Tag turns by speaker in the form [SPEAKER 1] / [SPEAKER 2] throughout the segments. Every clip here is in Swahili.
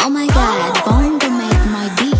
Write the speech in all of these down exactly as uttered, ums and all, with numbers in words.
[SPEAKER 1] Oh my God, bongo make my beat.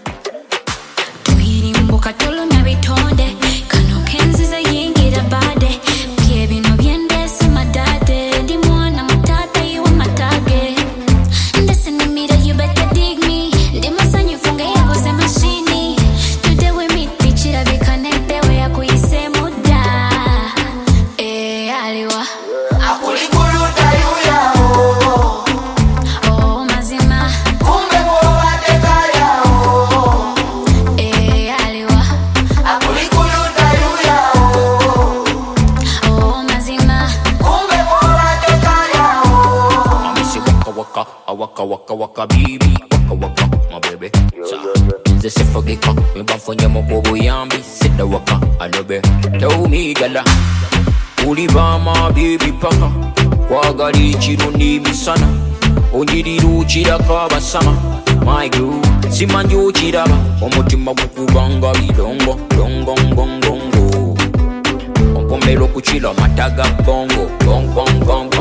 [SPEAKER 1] Tuirimbuka tolo na bitonde, kano kenzi za yingira bade. Pie bino biende se madade, di mwana matata iwa matage. Ndese ni mira you better dig me, ndi masanyu funga yabo se mashini. Today we meet tichira bikanete we ya kuise muda. Eh aliwa
[SPEAKER 2] akulikuluta yuya oh.
[SPEAKER 1] Oh mazima
[SPEAKER 2] Kumbe mwate kaya oh.
[SPEAKER 1] Eh aliwa
[SPEAKER 2] akulikuluta yuya oh.
[SPEAKER 1] Oh mazima
[SPEAKER 2] Kumbe mwate kaya oh.
[SPEAKER 3] Missy waka waka, a waka waka waka baby, waka waka, my baby. Sa, nze sifagika, me bafanya mabobo yambi, sit the waka, I love it. Tell me gala, uliva my baby paka, kwagari chirundi misana, onjiriru chiraka basama, my girl, simanjo chiraba, omutima bukubanga bilongo, longo ngongo ngongo, ompomelo kuchila mataga bongo, gong gong gong.